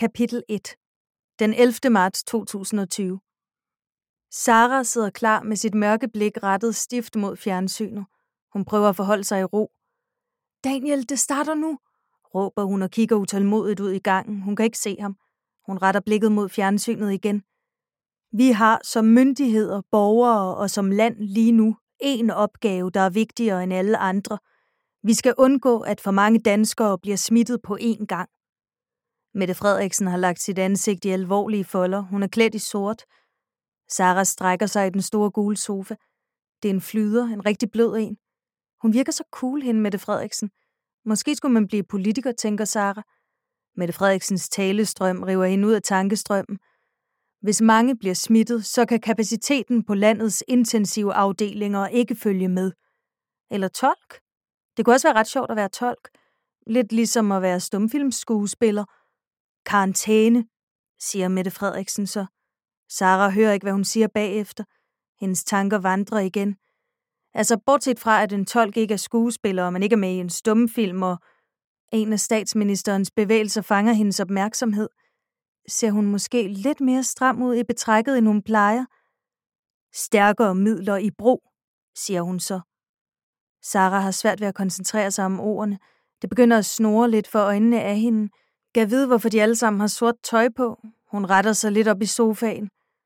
Kapitel 1. Den 11. marts 2020. Sara sidder klar med sit mørke blik rettet stift mod fjernsynet. Hun prøver at forholde sig i ro. Daniel, det starter nu, råber hun og kigger utålmodigt ud i gangen. Hun kan ikke se ham. Hun retter blikket mod fjernsynet igen. Vi har som myndigheder, borgere og som land lige nu en opgave, der er vigtigere end alle andre. Vi skal undgå, at for mange danskere bliver smittet på én gang. Mette Frederiksen har lagt sit ansigt i alvorlige folder. Hun er klædt i sort. Sara strækker sig i den store gule sofa. Det er en flyder, en rigtig blød en. Hun virker så cool, hende Mette Frederiksen. Måske skulle man blive politiker, tænker Sara. Mette Frederiksens talestrøm river hende ud af tankestrømmen. Hvis mange bliver smittet, så kan kapaciteten på landets intensive afdelinger ikke følge med. Eller tolk? Det kunne også være ret sjovt at være tolk. Lidt ligesom at være stumfilmsskuespiller. Karantæne, siger Mette Frederiksen så. Sara hører ikke, hvad hun siger bagefter. Hendes tanker vandrer igen. Altså bortset fra, at en tolk ikke er skuespiller, og man ikke er med i en stumfilm, og en af statsministerens bevægelser fanger hendes opmærksomhed, ser hun måske lidt mere stram ud i betrækket, end hun plejer. Stærkere midler i brug, siger hun så. Sara har svært ved at koncentrere sig om ordene. Det begynder at snurre lidt for øjnene af hende. Gad vide, hvorfor de alle sammen har sort tøj på. Hun retter sig lidt op i sofaen.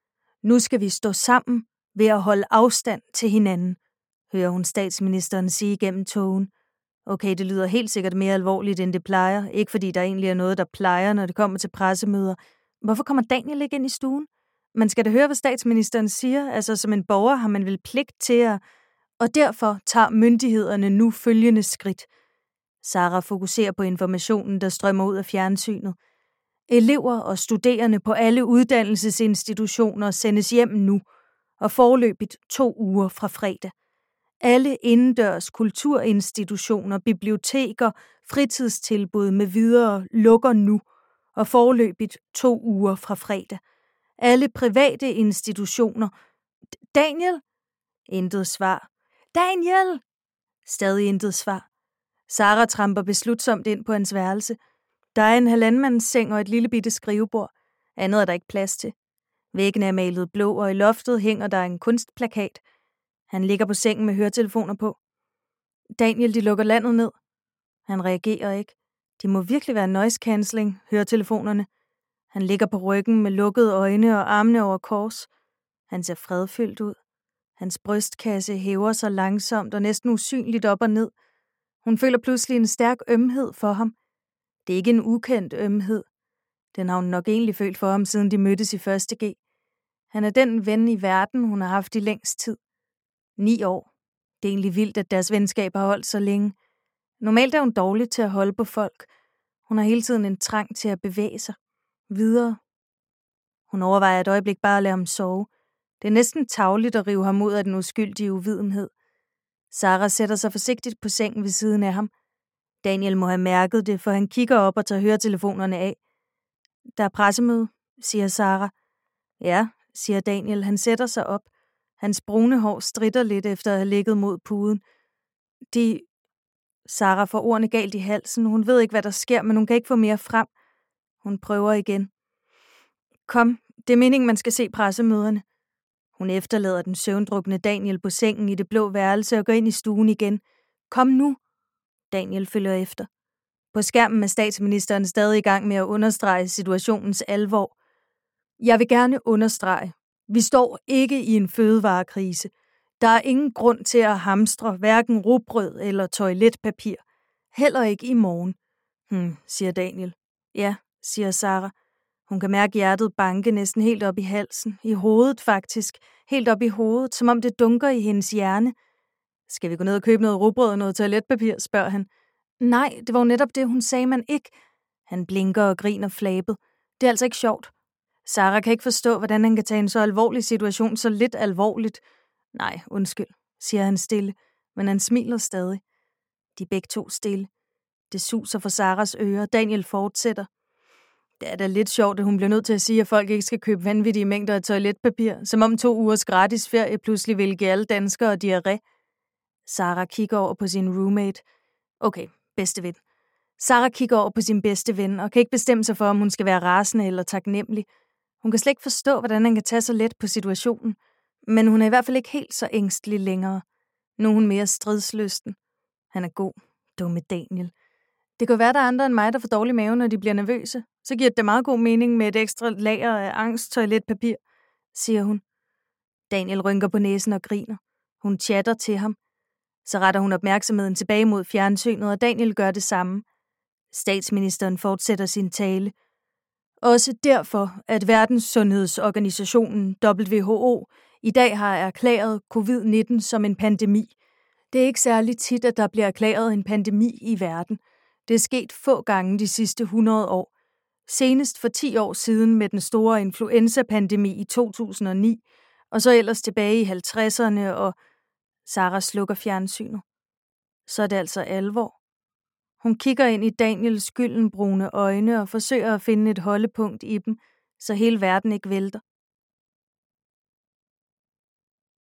Nu skal vi stå sammen ved at holde afstand til hinanden, hører hun statsministeren sige gennem togen. Okay, det lyder helt sikkert mere alvorligt, end det plejer. Ikke fordi der egentlig er noget, der plejer, når det kommer til pressemøder. Hvorfor kommer Daniel ikke ind i stuen? Man skal da høre, hvad statsministeren siger. Altså, som en borger har man vel pligt til at... Og derfor tager myndighederne nu følgende skridt. Sara fokuserer på informationen, der strømmer ud af fjernsynet. Elever og studerende på alle uddannelsesinstitutioner sendes hjem nu, og foreløbigt 2 uger fra fredag. Alle indendørs kulturinstitutioner, biblioteker, fritidstilbud med videre lukker nu, og foreløbigt 2 uger fra fredag. Alle private institutioner. Daniel? Intet svar. Daniel! Stadig intet svar. Sara tramper beslutsomt ind på hans værelse. Der er en halvandmandsseng og et lille bitte skrivebord. Andet er der ikke plads til. Væggene er malet blå, og i loftet hænger der en kunstplakat. Han ligger på sengen med høretelefoner på. Daniel, de lukker landet ned. Han reagerer ikke. De må virkelig være noise cancelling, høretelefonerne. Han ligger på ryggen med lukkede øjne og armene over kors. Han ser fredfyldt ud. Hans brystkasse hæver sig langsomt og næsten usynligt op og ned. Hun føler pludselig en stærk ømhed for ham. Det er ikke en ukendt ømhed. Den har hun nok egentlig følt for ham, siden de mødtes i 1.G. Han er den ven i verden, hun har haft i længst tid. 9 år. Det er egentlig vildt, at deres venskab har holdt så længe. Normalt er hun dårlig til at holde på folk. Hun har hele tiden en trang til at bevæge sig. Videre. Hun overvejer et øjeblik bare at lade ham sove. Det er næsten tarveligt at rive ham ud af den uskyldige uvidenhed. Sara sætter sig forsigtigt på sengen ved siden af ham. Daniel må have mærket det, for han kigger op og tager høretelefonerne af. Der er pressemøde, siger Sara. Ja, siger Daniel. Han sætter sig op. Hans brune hår stritter lidt efter at have ligget mod puden. Sara får ordene galt i halsen. Hun ved ikke, hvad der sker, men hun kan ikke få mere frem. Hun prøver igen. Kom, det er meningen, man skal se pressemøderne. Hun efterlader den søvndrukne Daniel på sengen i det blå værelse og går ind i stuen igen. Kom nu. Daniel følger efter. På skærmen er statsministeren stadig i gang med at understrege situationens alvor. Jeg vil gerne understrege. Vi står ikke i en fødevarekrise. Der er ingen grund til at hamstre hverken rugbrød eller toiletpapir. Heller ikke i morgen. Siger Daniel. Ja, siger Sara. Hun kan mærke hjertet banke næsten helt op i halsen. I hovedet faktisk. Helt op i hovedet, som om det dunker i hendes hjerne. Skal vi gå ned og købe noget rugbrød og noget toiletpapir, spørger han. Nej, det var jo netop det, hun sagde, man ikke. Han blinker og griner flabet. Det er altså ikke sjovt. Sara kan ikke forstå, hvordan han kan tage en så alvorlig situation så lidt alvorligt. Nej, undskyld, siger han stille, men han smiler stadig. De er begge to stille. Det suser for Saras ører. Daniel fortsætter. Det er da lidt sjovt, at hun bliver nødt til at sige, at folk ikke skal købe vanvittige mængder af toiletpapir, som om 2 ugers gratis ferie pludselig vil give alle danskere diarré. Sara kigger over på sin roommate. Okay, bedste ven. Sara kigger over på sin bedste ven og kan ikke bestemme sig for, om hun skal være rasende eller taknemmelig. Hun kan slet ikke forstå, hvordan han kan tage så let på situationen, men hun er i hvert fald ikke helt så ængstelig længere. Nu er hun mere stridslysten. Han er god, dumme Daniel. Det kan være, der er andre end mig, der får dårlig mave, når de bliver nervøse. Så giver det meget god mening med et ekstra lager af angsttoiletpapir, siger hun. Daniel rynker på næsen og griner. Hun chatter til ham. Så retter hun opmærksomheden tilbage mod fjernsynet, og Daniel gør det samme. Statsministeren fortsætter sin tale. Også derfor, at Verdenssundhedsorganisationen WHO i dag har erklæret covid-19 som en pandemi. Det er ikke særlig tit, at der bliver erklæret en pandemi i verden. Det er sket få gange de sidste 100 år. Senest for 10 år siden med den store influenza-pandemi i 2009, og så ellers tilbage i 50'erne, og Sara slukker fjernsynet. Så er det altså alvor. Hun kigger ind i Daniels gyldenbrune øjne og forsøger at finde et holdepunkt i dem, så hele verden ikke vælter.